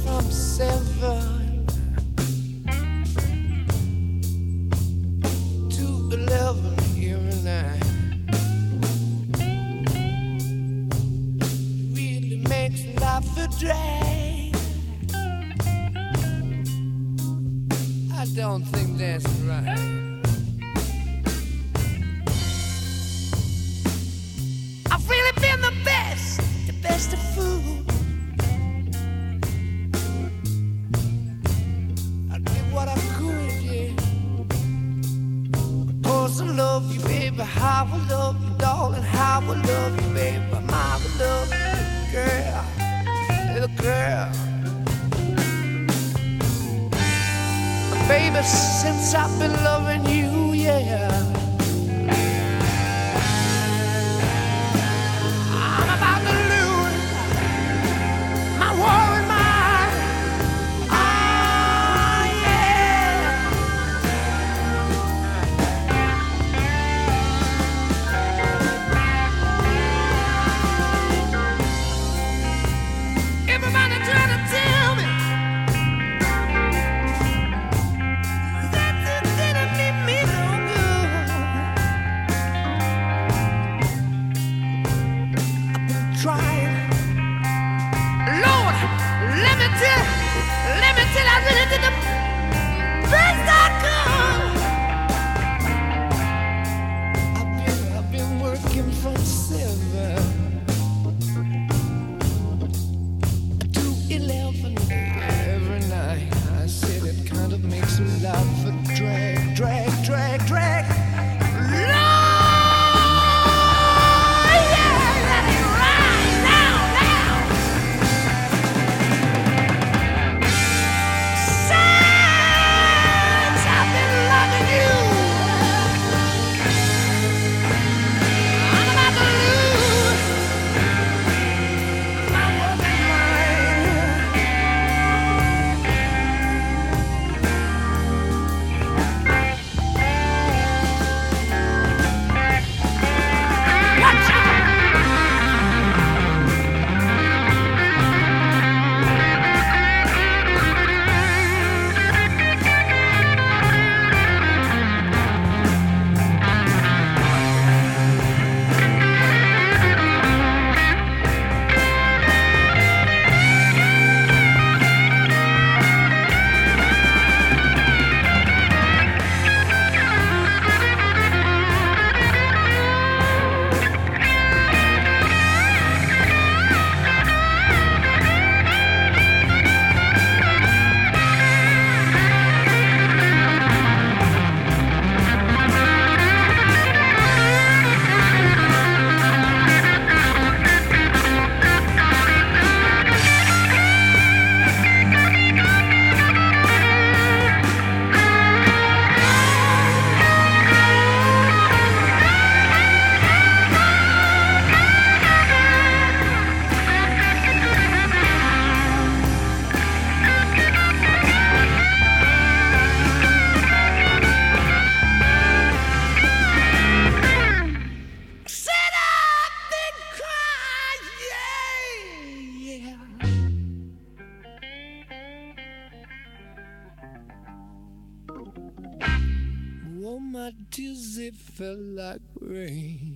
from 7 to 11 every night. Really makes life a drag. I don't think that's right. I've really been the best of food. I did what I could, yeah. Cause I love you, baby. How I love you, darling. How I love you, baby. My love you, girl, little girl. Baby, since I've been loving you, yeah, I'm about to lose my worried mind. Ah, yeah. Everybody trying to tell me that it didn't mean me no good. I've been trying. Lord, let me tell I really did the best I could. I've been working from 7 to 11 every night. I said it kind of makes me laugh a drag. Lord, yeah, let it ride now. Since I've been loving you, I'm about to lose my working mind. Watch out! Said I've been crying, yeah. Oh, my tears, they fell like rain.